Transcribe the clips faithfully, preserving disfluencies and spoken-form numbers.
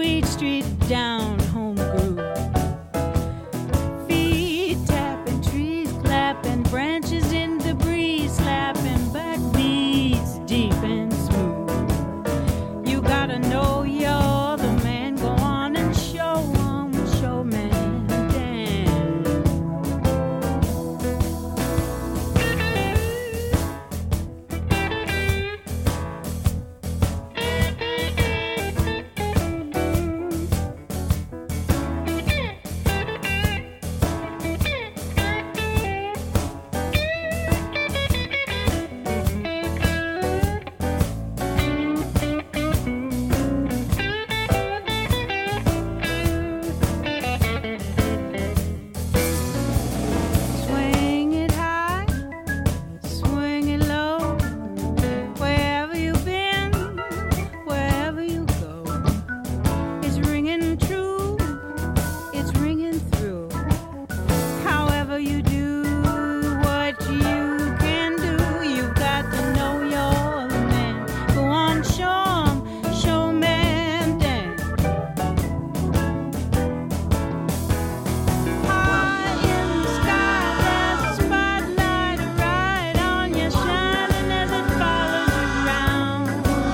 sweet street down home groove. Feet tapping, trees clapping, branches in the breeze slapping, back beats deep and smooth. You gotta know you're the man, go on and show 'em, show man dance. Swing it high, swing it low, wherever you've been, wherever you go. It's ringing true, it's ringing through. However you do what you can do, you've got to know you're the man. Go on, show 'em, show man dance. High in the sky, there's a spotlight right on you, shining as it follows you round.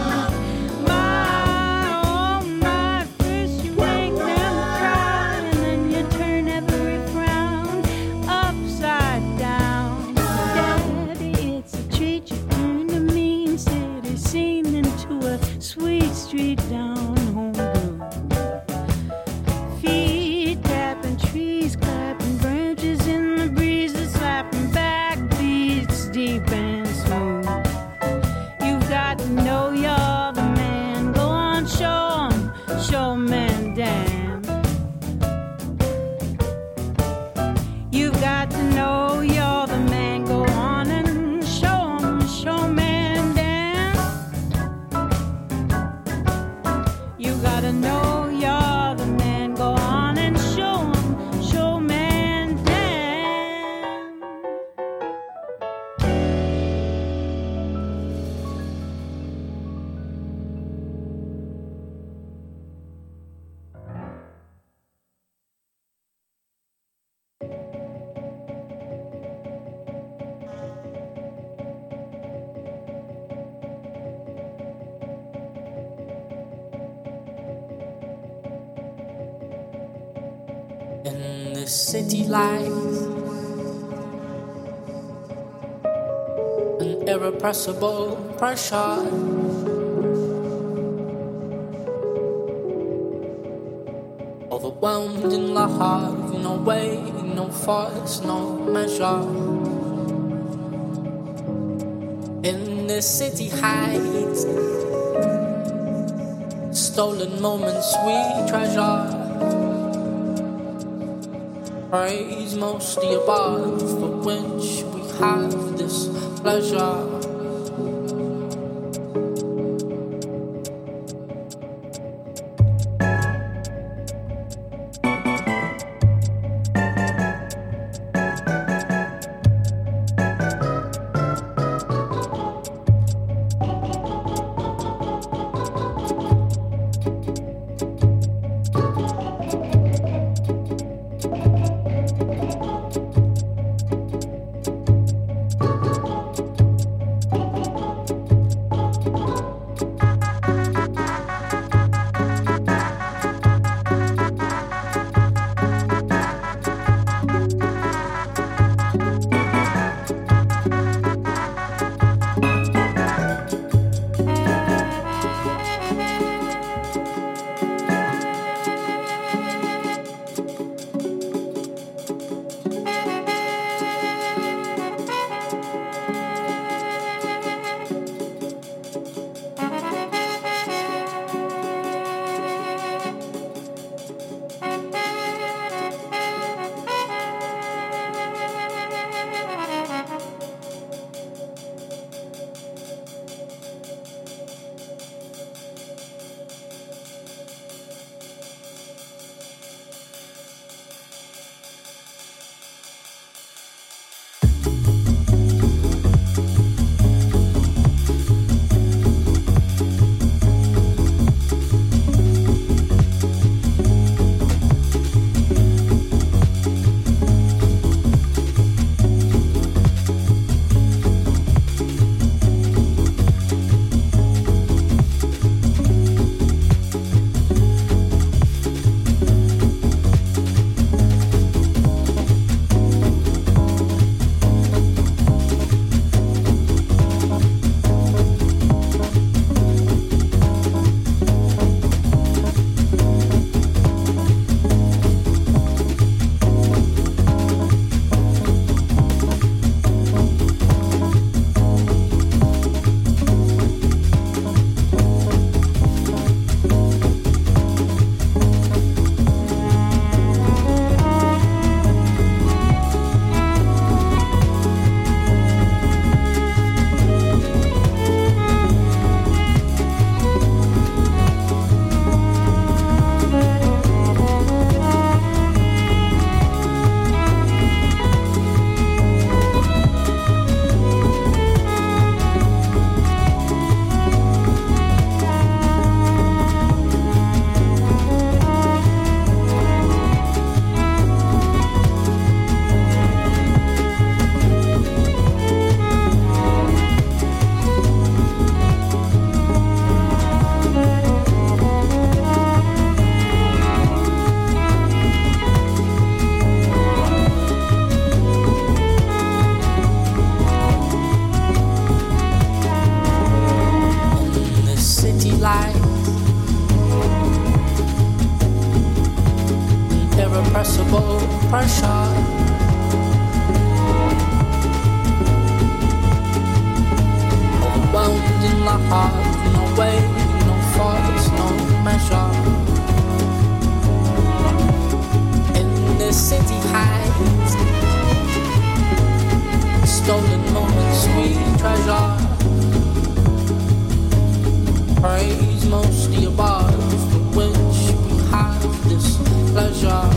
My, oh my, first you make them cry, and then you turn every frown upside down. Daddy, it's a treat, you turn the mean city scene into a sweet street down home groove. Feet tapping, trees clapping, branches in the breeze are slapping, back beats deep and smooth. You've got to know you're the man. Go on, show 'em, show man damn. You've got to know you're the man. Go on and show 'em, show man damn. You gotta know you're the man. Go on and show 'em, show man damn. In the city lights, an irrepressible pressure. Overwhelmed in love, no way, no force, no measure. In the city heights, stolen moments we treasure. Praise mostly above, for which we have this pleasure. fleeting moments we treasure. Praise most the above for which we have this pleasure.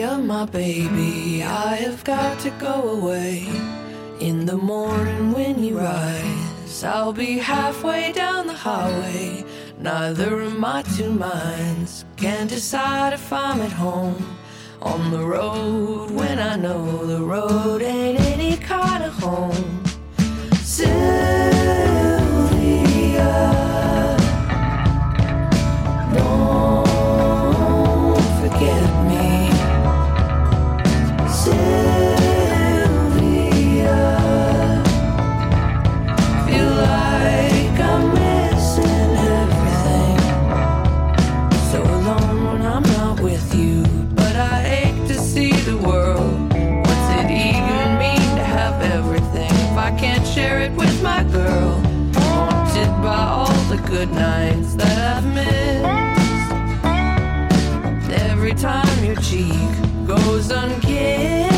of my baby. I have got to go away. In the morning when you rise, I'll be halfway down the highway. Neither of my two minds can decide if I'm at home on the road when I know the road ain't any kind of home. Sylvia, don't forget me. Sylvia, feel like I'm missing everything. So alone when I'm not with you, but I ache to see the world. What's it even mean to have everything if I can't share it with my girl? Haunted by all the good nights that I've missed. Every time your cheek goes unkissed.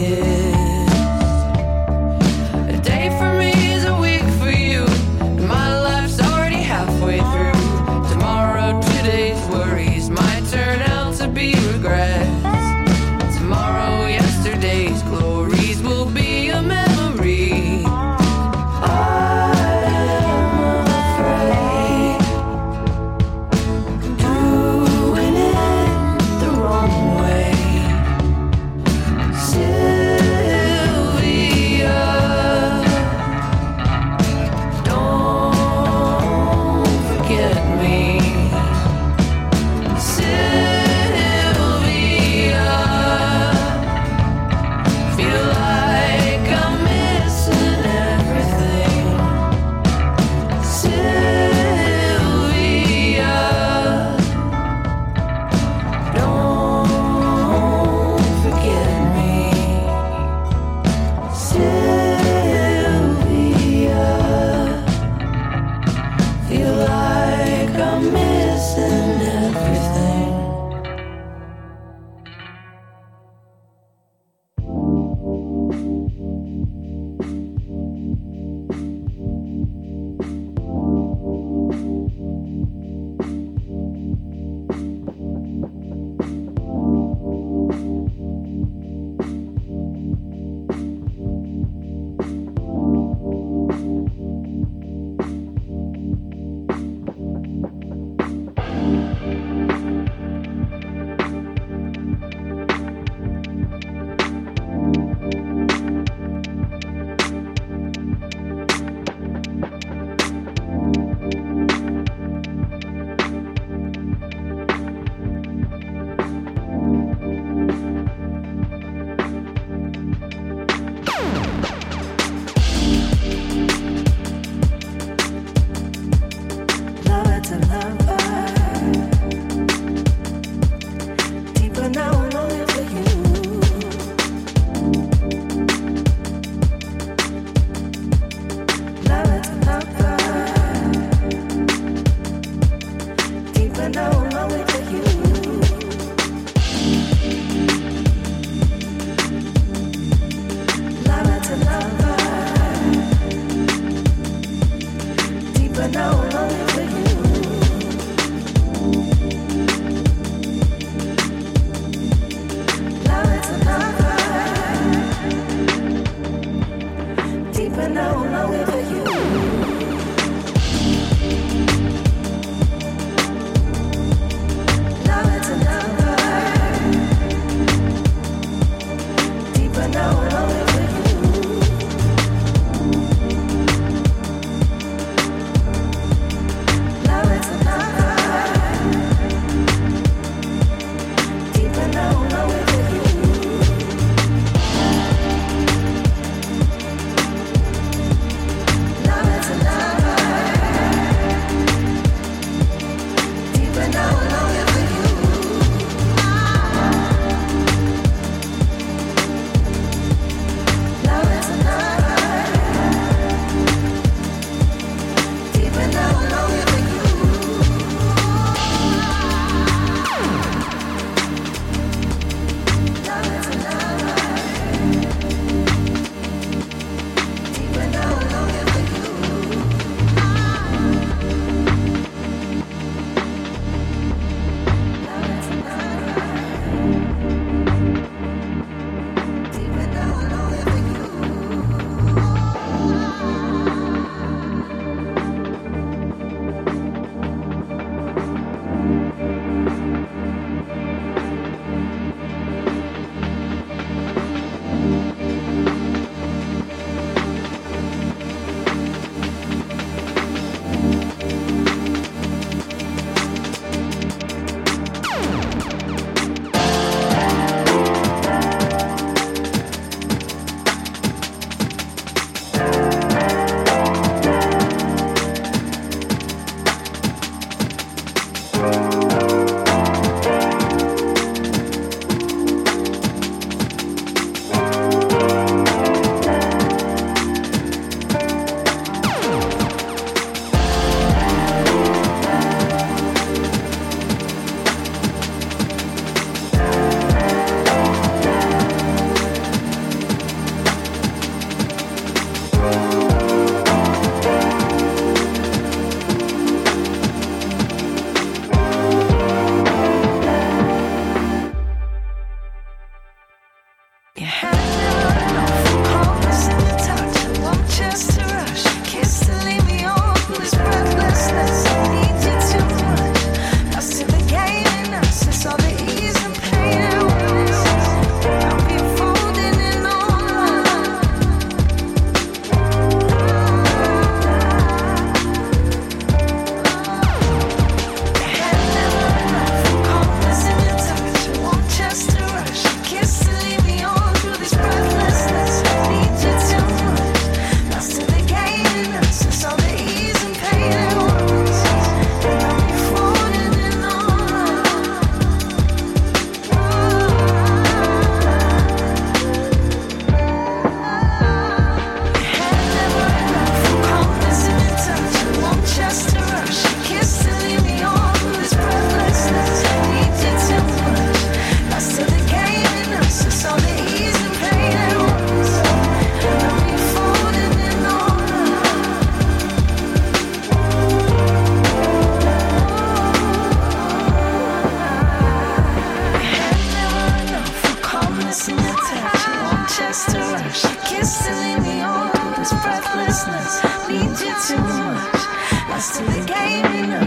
A day for me is a week for you, and my life's already halfway through. Tomorrow, today's worries might turn out to be regrets. Tomorrow, yesterday's glories will be a memory. I am afraid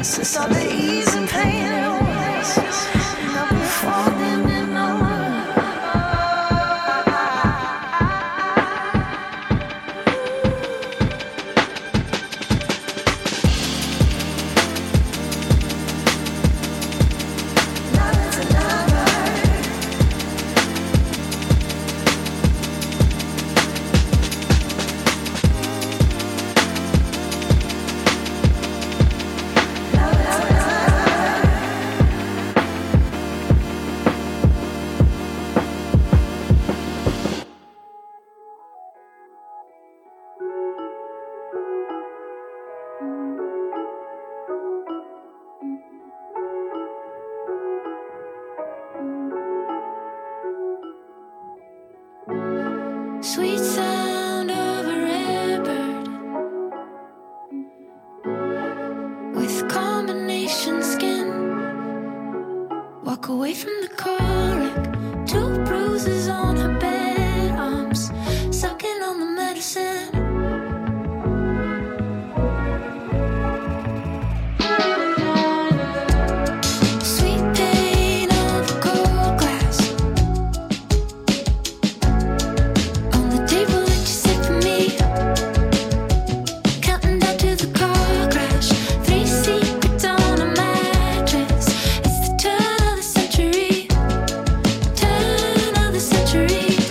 Since all the ease and pain it was, I've been falling in love. Sweet sound of a red bird with combination skin. Walk away from the car wreck, two bruises on her bed, arms sucking on the medicine. Sweet pain of a cold glass on the table that you set for me. Counting down to the car crash. Three secrets on a mattress. It's the turn of the century. Turn of the century.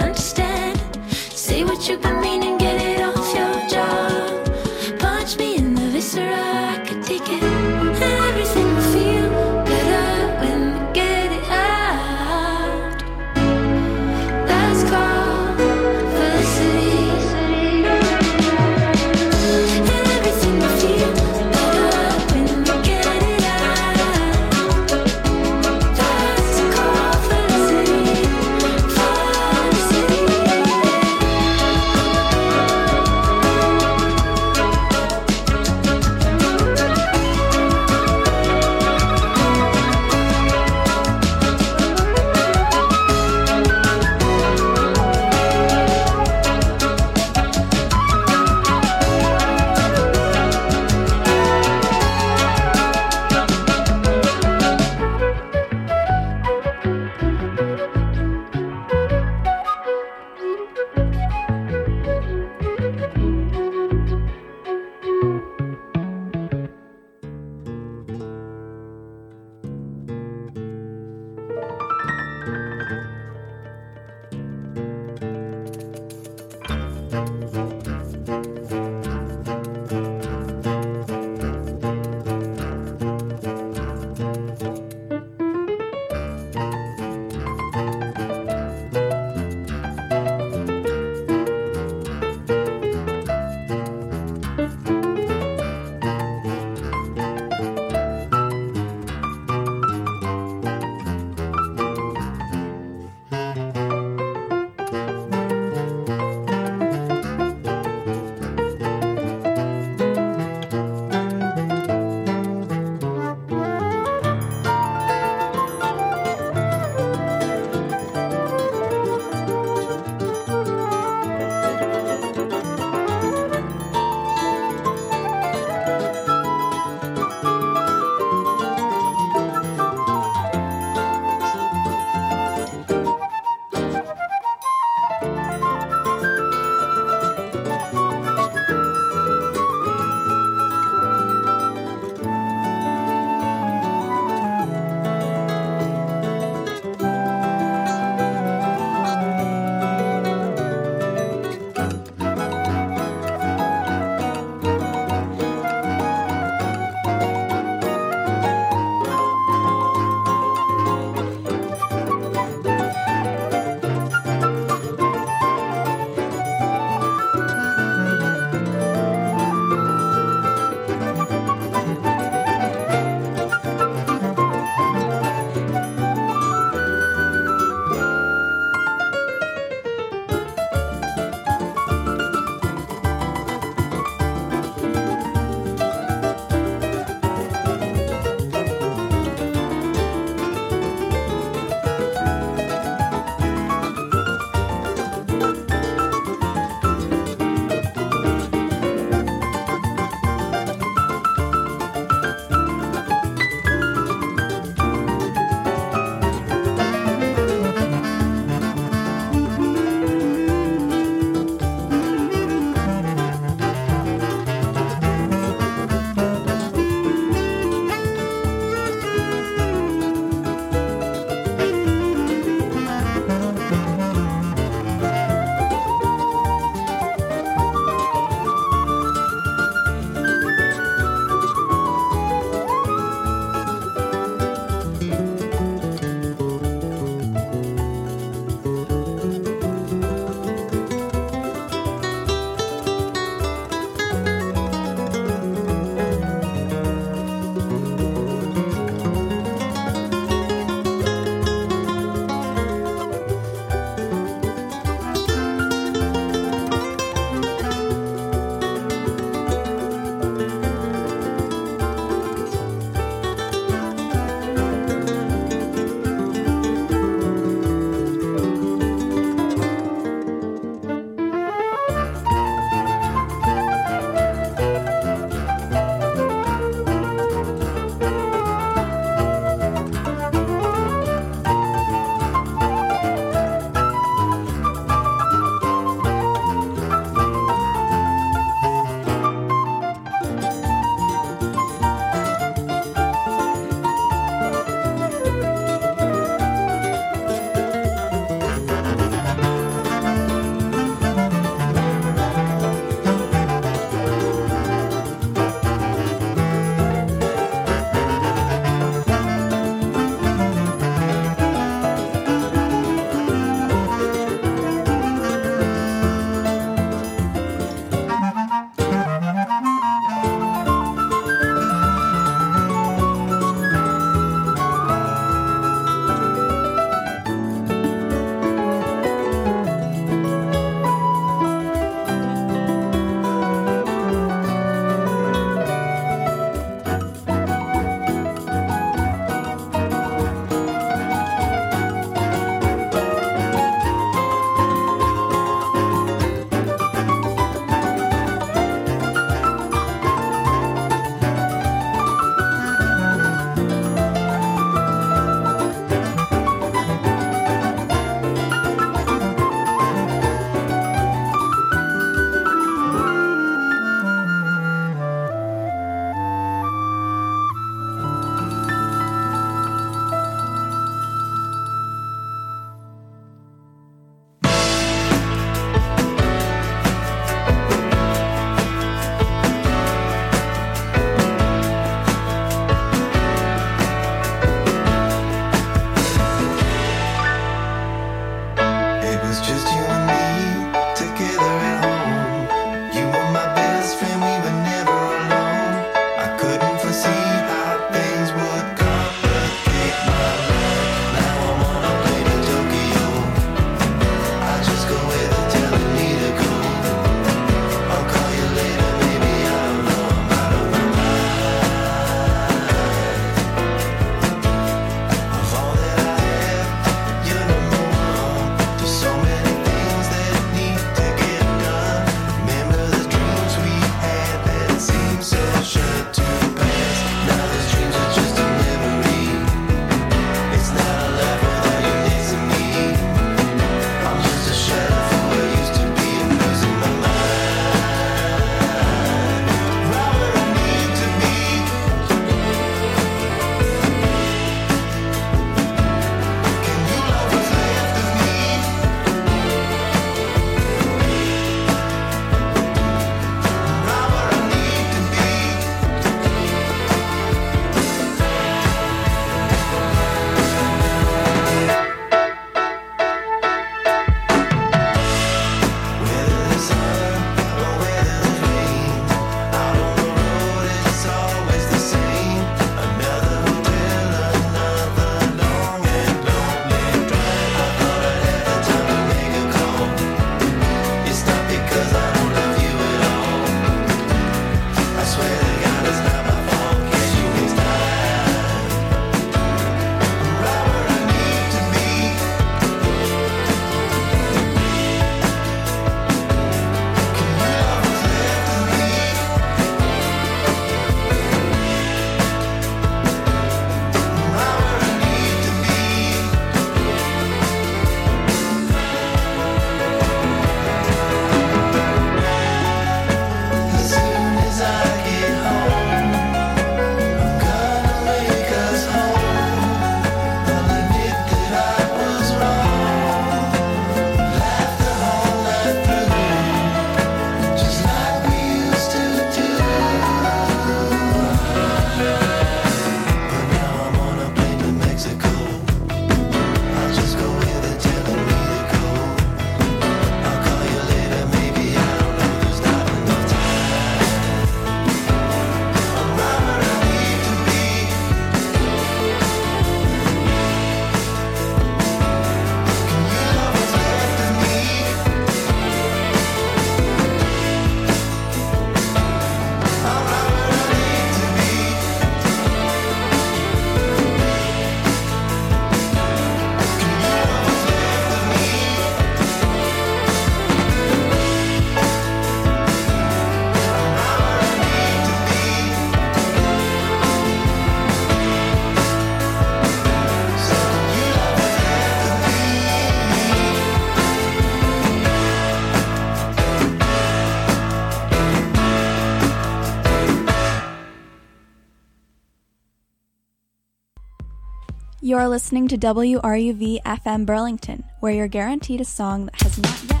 You're listening to W R U V F M Burlington, where you're guaranteed a song that has not yet.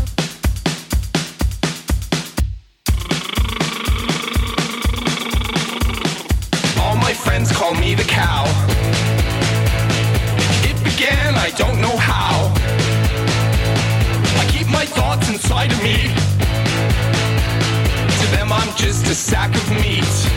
All my friends call me the cow. It began, I don't know how. I keep my thoughts inside of me. To them I'm just a sack of meat.